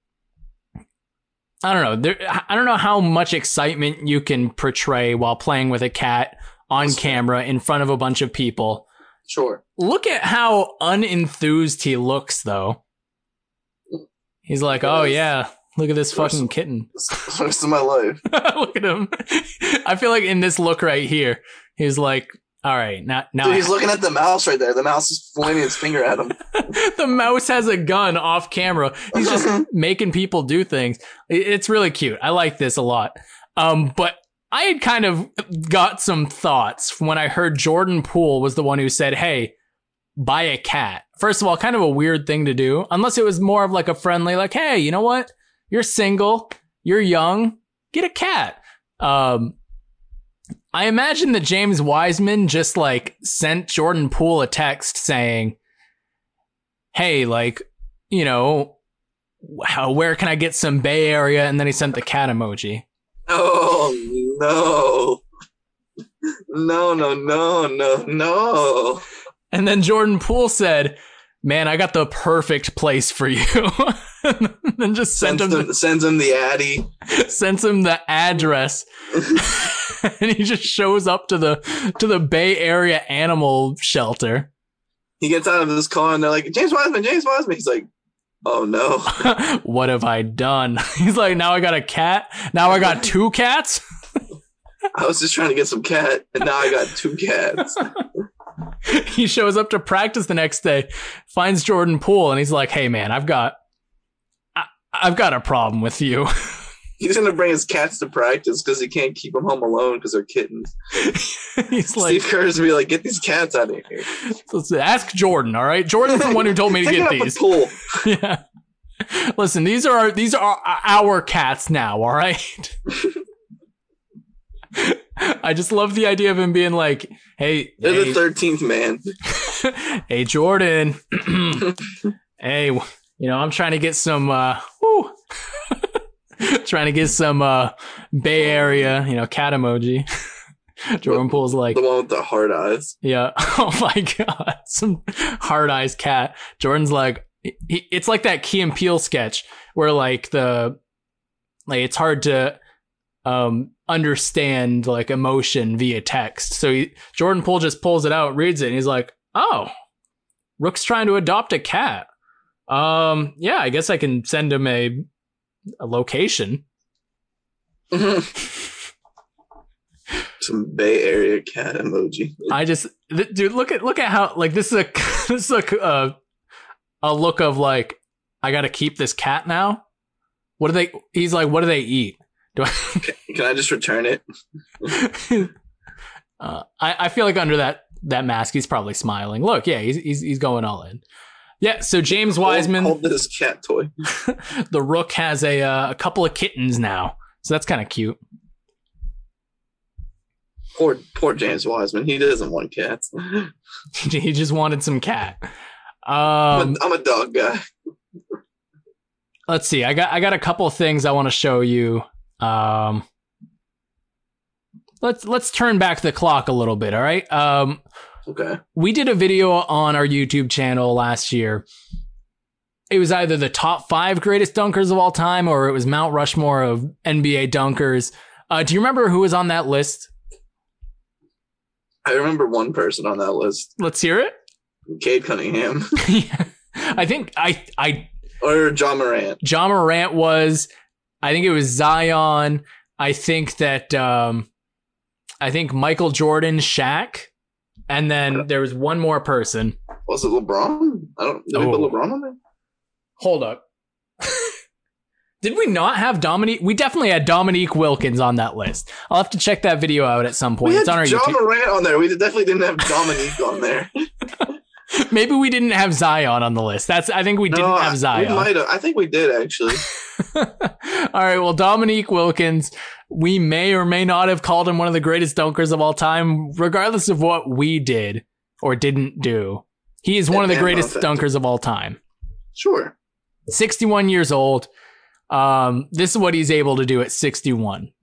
don't know. I don't know how much excitement you can portray while playing with a cat on camera in front of a bunch of people. Sure. Look at how unenthused he looks, though. He's like, oh, yeah. Look at this fucking kitten. Rest of my life. Look at him. I feel like in this look right here, he's like, all right, now. Dude, he's looking at the mouse right there. The mouse is pointing his finger at him. The mouse has a gun off camera. He's just making people do things. It's really cute. I like this a lot. But I had kind of got some thoughts when I heard Jordan Poole was the one who said, hey, buy a cat. First of all, kind of a weird thing to do, unless it was more of like a friendly, like, hey, you know what? You're single, you're young, get a cat. I imagine that James Wiseman just like sent Jordan Poole a text saying, hey, like, where can I get some Bay Area? And then he sent the cat emoji. Oh, no. No. And then Jordan Poole said, man, I got the perfect place for you. And then just sends him the Addy. Sends him the address. And he just shows up to the Bay Area animal shelter. He gets out of his car and they're like, James Wiseman. He's like, oh no. What have I done? He's like, now I got a cat? Now I got 2 cats? I was just trying to get some cat and now I got 2 cats. He shows up to practice the next day, finds Jordan Poole, and he's like, hey man, I've got a problem with you. He's going to bring his cats to practice because he can't keep them home alone because they're kittens. He's like, Steve Kerr's going to be like, get these cats out of here. Let's ask Jordan, all right? Jordan's the one who told me to get these. Pool. Yeah. Listen, these are our cats now, all right? I just love the idea of him being like, hey. They're the 13th man. Hey, Jordan. Hey, I'm trying to get some, trying to get some Bay Area, cat emoji. Jordan Poole's like, the one with the hard eyes. Yeah. Oh my God. Some hard eyes cat. Jordan's like, it's like that Key and Peele sketch where like it's hard to understand like emotion via text. So Jordan Poole just pulls it out, reads it, and he's like, oh, Rook's trying to adopt a cat. Yeah, I guess I can send him a location. Some Bay Area cat emoji. Dude, look at how like this is It's like a look of like, I got to keep this cat now. He's like, what do they eat? Can I just return it? I feel like under that mask, he's probably smiling. Look, yeah, he's going all in. Yeah, so James Wiseman. Hold this cat toy. The Rook has a couple of kittens now, so that's kind of cute. Poor James Wiseman. He doesn't want cats. He just wanted some cat. I'm a dog guy. Let's see. I got a couple of things I want to show you. Let's turn back the clock a little bit. All right. Okay. We did a video on our YouTube channel last year. It was either the top 5 greatest dunkers of all time, or it was Mount Rushmore of NBA dunkers. Do you remember who was on that list? I remember one person on that list. Let's hear it. Cade Cunningham. I think or John Morant. John Morant was. I think it was Zion. I think that I think Michael Jordan, Shaq, and then there was one more person. Was it LeBron? Did we put LeBron on there? Hold up. Did we not have Dominique? We definitely had Dominique Wilkins on that list. I'll have to check that video out at some point. We it's had on our John YouTube. Morant on there. We definitely didn't have Dominique on there. Maybe we didn't have Zion on the list. I think we didn't have Zion. We might have. I think we did, actually. All right. Well, Dominique Wilkins, we may or may not have called him one of the greatest dunkers of all time, regardless of what we did or didn't do. He is one of the greatest dunkers of all time. Sure. 61 years old. This is what he's able to do at 61.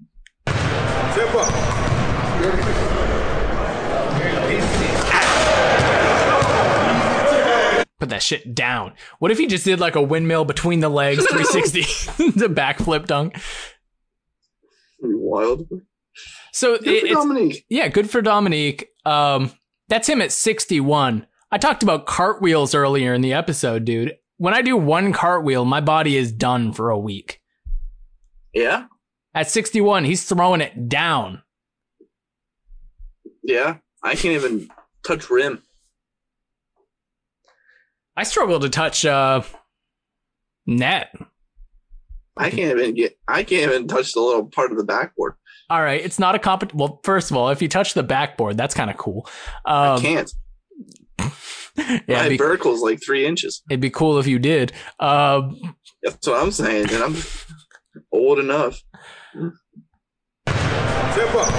Put that shit down. What if he just did like a windmill between the legs, 360, the backflip dunk? Wild. So good for Dominique. Yeah, good for Dominique. That's him at 61. I talked about cartwheels earlier in the episode, dude. When I do one cartwheel, my body is done for a week. Yeah? At 61, he's throwing it down. Yeah, I can't even touch rim. I struggle to touch net. I can't even touch the little part of the backboard. All right, it's not a well, first of all, if you touch the backboard, that's kind of cool. I can't. Yeah, my vertical is like 3 inches. It'd be cool if you did. That's what I'm saying, and I'm old enough. Step up.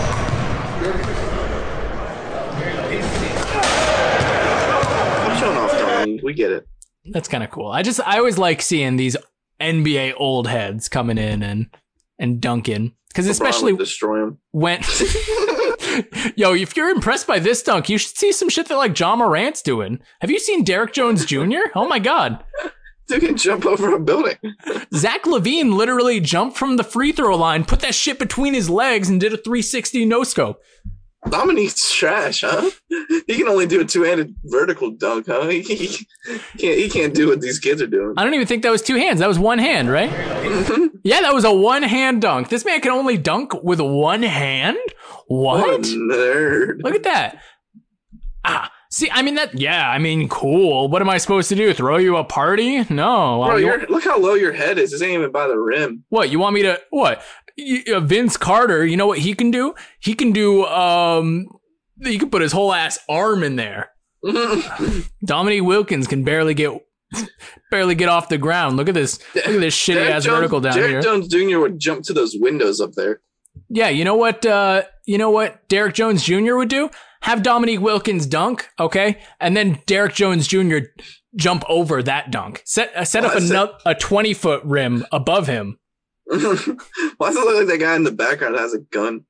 I'm showing off, Dominique. We get it. That's kind of cool. I always like seeing these NBA old heads coming in and dunking, because especially destroy them when. Yo, if you're impressed by this dunk, you should see some shit that like John Morant's doing. Have you seen Derek Jones Jr.? Oh my God. Dude can jump over a building. Zach LaVine literally jumped from the free throw line, put that shit between his legs, and did a 360 no-scope. Dominique's trash, huh? He can only do a 2-handed vertical dunk, huh? He can't do what these kids are doing. I don't even think that was 2 hands. That was 1 hand, right? Yeah, that was a 1-hand dunk. This man can only dunk with 1 hand? What? What a nerd. Look at that. See, I mean, cool. What am I supposed to do? Throw you a party? No. Bro, look how low your head is. This ain't even by the rim. What, you want me to, what? Vince Carter, you know what he can do? He can do, he can put his whole ass arm in there. Dominique Wilkins can barely get off the ground. Look at this shitty ass vertical down here. Derek Jones Jr. would jump to those windows up there. Yeah, you know what Derek Jones Jr. would do? Have Dominique Wilkins dunk, okay? And then Derek Jones Jr. jump over that dunk. Set up a 20-foot rim above him. Why does it look like that guy in the background has a gun?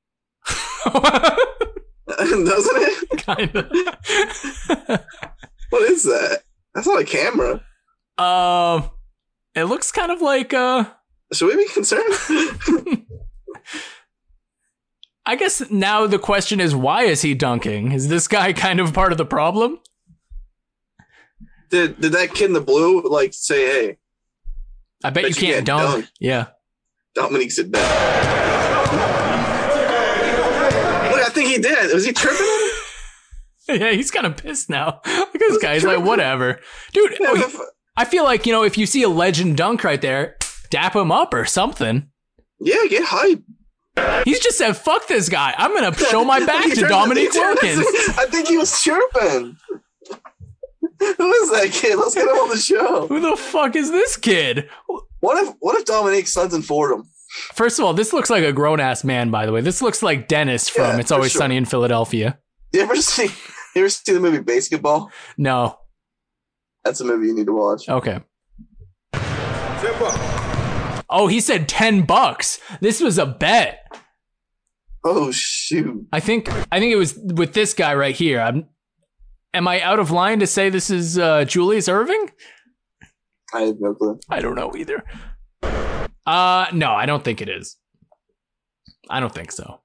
Doesn't it? Kind of. What is that? That's not a camera. It looks kind of like Should we be concerned? I guess now the question is, why is he dunking? Is this guy kind of part of the problem? Did that kid in the blue say, hey? I bet you can't dunk. Yeah. Dominique said that. Look, I think he did. Was he tripping on Yeah, he's kind of pissed now. Look at this guy. He's like, whatever. Dude, I feel like, if you see a legend dunk right there, dap him up or something. Yeah, get hype. He's just said, fuck this guy. I'm going to show my back to Dominique Wilkins. I think he was chirping. Who is that kid? Let's get him on the show. Who the fuck is this kid? What if Dominique sons and Fordham? First of all, this looks like a grown-ass man, by the way. This looks like Dennis from It's Always Sunny in Philadelphia. You ever see the movie Basketball? No. That's a movie you need to watch. Okay. Oh, he said $10. This was a bet. Oh, shoot. I think it was with this guy right here. Am I out of line to say this is Julius Erving? I have no clue. I don't know either. No, I don't think it is. I don't think so.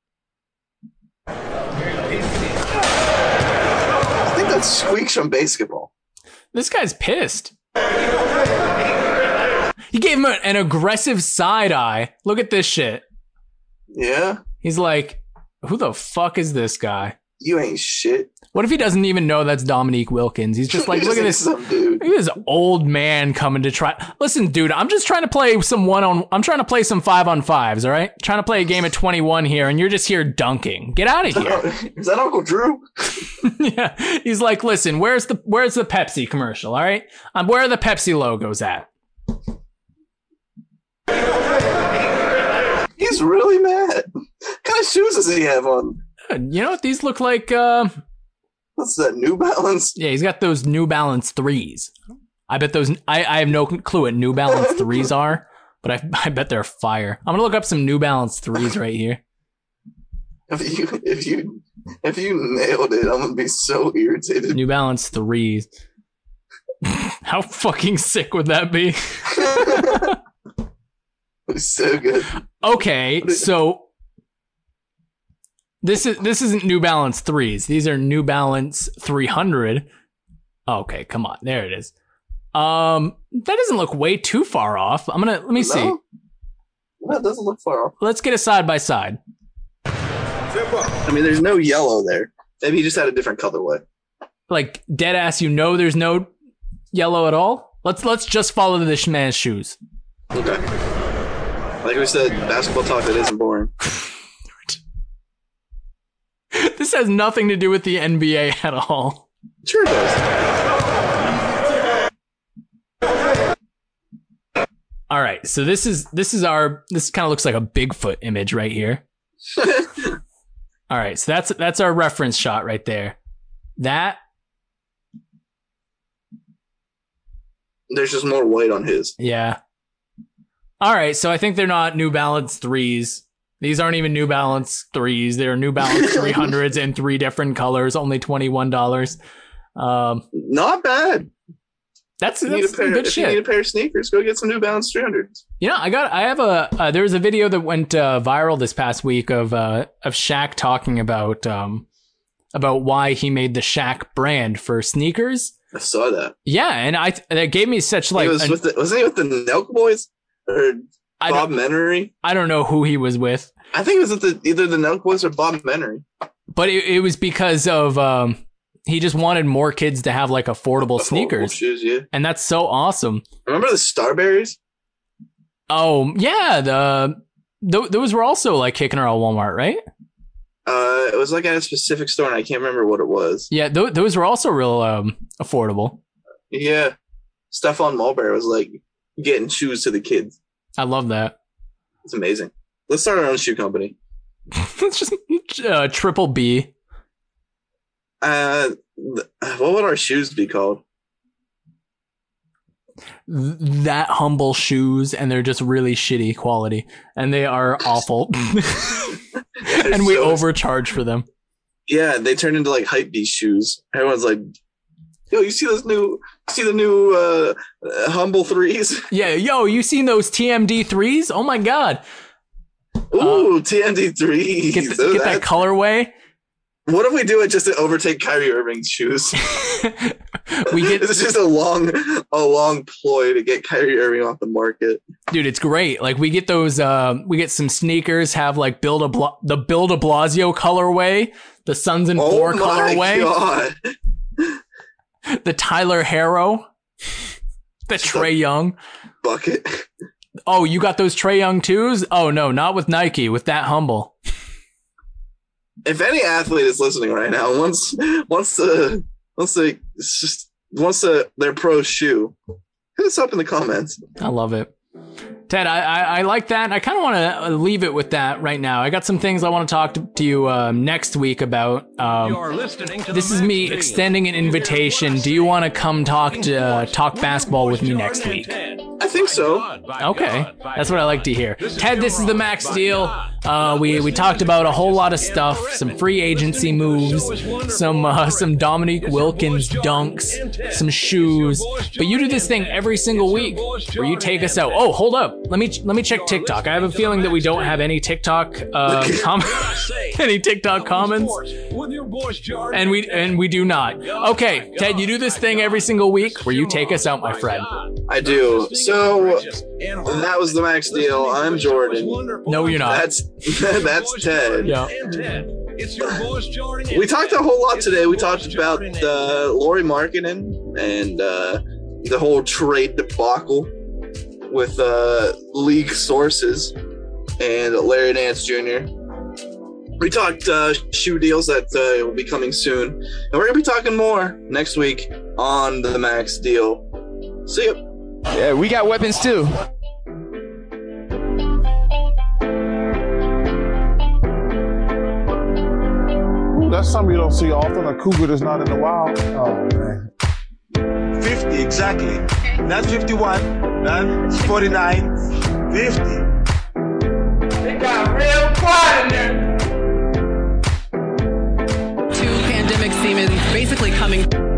I think that's Squeaks from Basketball. This guy's pissed. He gave him an aggressive side eye. Look at this shit. Yeah. He's like, who the fuck is this guy? You ain't shit. What if he doesn't even know that's Dominique Wilkins? He's just like, look at this. Look at this old man coming to try. Listen, dude, I'm just trying to play some I'm trying to play some 5-on-5s, all right? Trying to play a game at 21 here, and you're just here dunking. Get out of here. Is that Uncle Drew? Yeah. He's like, listen, where's the Pepsi commercial, all right? Where are the Pepsi logos at? He's really mad. What kind of shoes does he have on? You know what these look like? What's that, New Balance? Yeah, he's got those New Balance 3s. I bet those. I have no clue what New Balance 3s are, but I bet they're fire. I'm gonna look up some New Balance 3s right here. If you nailed it, I'm gonna be so irritated. New Balance 3s. How fucking sick would that be? It's so good. Okay, so. This isn't New Balance 3s. These are New Balance 300. Okay, come on. There it is. That doesn't look way too far off. Let me see. No, it doesn't look far off. Let's get a side by side. I mean, there's no yellow there. Maybe he just had a different colorway. Like dead ass, there's no yellow at all? Let's just follow this man's shoes. Okay. Like we said, basketball talk that isn't boring. This has nothing to do with the NBA at all. Sure it does. All right, so this kind of looks like a Bigfoot image right here. All right, so that's our reference shot right there. There's just more white on his. Yeah. All right, so I think they're not New Balance 3s. These aren't even New Balance 3s. They're New Balance 300s in 3 different colors, only $21. Not bad. That's good shit. If you need a pair of sneakers, go get some New Balance 300s. There was a video that went viral this past week of Shaq talking about why he made the Shaq brand for sneakers. I saw that. Yeah, and that gave me such like. Wasn't he with the Nelk Boys or Bob Menery? I don't know who he was with. I think it was with either the Nelk Boys or Bob Menery. But it was because of he just wanted more kids to have like affordable sneakers. Shoes, yeah. And that's so awesome. Remember the Starberries? Oh yeah, those were also like kicking around Walmart, right? It was like at a specific store, and I can't remember what it was. Yeah, those were also real affordable. Yeah, Stephon Marbury was like getting shoes to the kids. I love that. It's amazing. Let's start our own shoe company. It's just Triple B. What would our shoes be called? That Humble Shoes, and they're just really shitty quality, and they are awful. And we overcharge for them. Yeah, they turn into like Hypebeast shoes. Everyone's like, "Yo, you see the new Humble 3s?" Yeah, yo, you seen those TMD 3s? Oh my god. Ooh, TMD 3s. Get that colorway. What if we do it just to overtake Kyrie Irving's shoes? This is just a long ploy to get Kyrie Irving off the market. Dude, it's great. Like we get those, we get some sneakers, have like the Bill de Blasio colorway, the Suns and 4 colorway, God. the Tyler Herro, the Trae Young bucket. Oh, you got those Trae Young 2s? Oh no, not with Nike, with that Humble. If any athlete is listening right now, once their pro shoe, hit us up in the comments. I love it. Ted, I like that. I kind of want to leave it with that right now. I got some things I want to talk to you next week about. This is me extending an invitation. Do you want to come talk basketball with me next week? I think so. Okay, that's what I like to hear. Ted, this is the Max Deal. We talked about a whole lot of stuff, some free agency moves, some Dominique Wilkins dunks, some shoes. But you do this thing every single week where you take us out. Oh, hold up. Let me check TikTok. I have a feeling that we don't have any TikTok any TikTok comments, and we do not. Okay, Ted, you do this thing every single week where you take us out, my friend. I do. So that was the Max Deal. I'm Jordan. No, you're not. That's Ted. Yeah. We talked a whole lot today. We talked about Lauri Markkanen and the whole trade debacle with league sources and Larry Nance Jr. We talked shoe deals that will be coming soon. And we're going to be talking more next week on the Max Deal. See ya. Yeah, we got weapons too. Ooh, that's something you don't see often. A cougar that's not in the wild. Oh, man. 50, exactly. Not 51, not 49, 50. They got real quiet in there. Two pandemic seeming basically coming.